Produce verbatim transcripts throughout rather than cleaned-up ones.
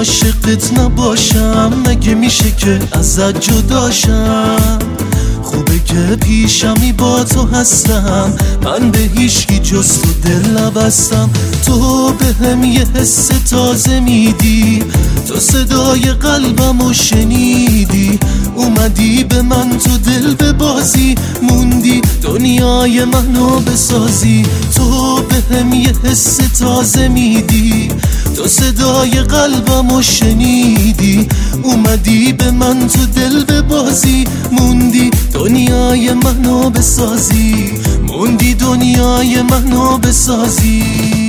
عاشقت نباشم؟ مگه میشه که ازت جداشم؟ خوبه که پیشمی با تو هستم، من به هیچکی جز تو دل نبستم. تو به هم یه حس تازه میدی، تو صدای قلبمو شنیدی، اومدی به من تو دل ببازی، موندی دنیای منو بسازی. تو به هم یه حس تازه میدی، تو صدای قلبمو شنیدی، اومدی به من تو دل ببازی، موندی دنیای منو بسازی، موندی دنیای منو بسازی.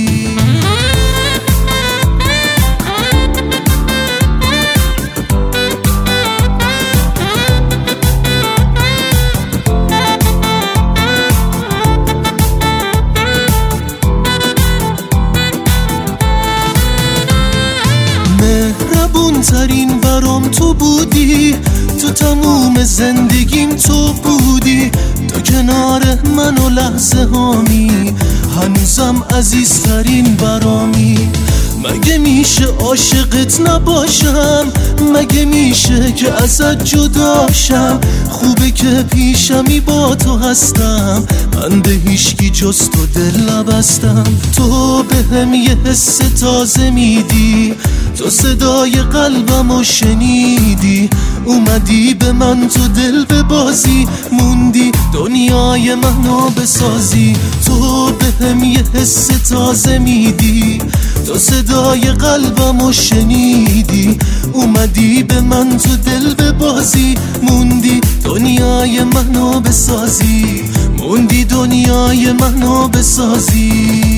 مهربون ترین برام تو بودی، تو تموم زندگیم تو بودی، تو کنار من و لحظه هامی، هنوزم عزیزترین برامی. مگه میشه عاشقت نباشم؟ مگه میشه که ازت جداشم؟ خوبه که پیشمی با تو هستم، من به هیچکی جز تو دل نبستم. تو به هم یه حس تازه میدی، تو صدای قلبمو شنیدی، اومدی به من تو دل ببازی، موندی دنیای منو بسازی. تو به هم یه حس تازه میدی، تو صدای قلبمو شنیدی، اومدی به من تو دل ببازی، موندی دنیای منو بسازی، موندی دنیای منو بسازی.